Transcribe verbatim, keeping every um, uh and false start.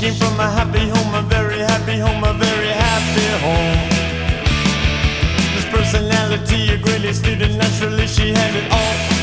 came from a happy home, a very happy home, a very happy home. This personality, a great student, naturally she had it all.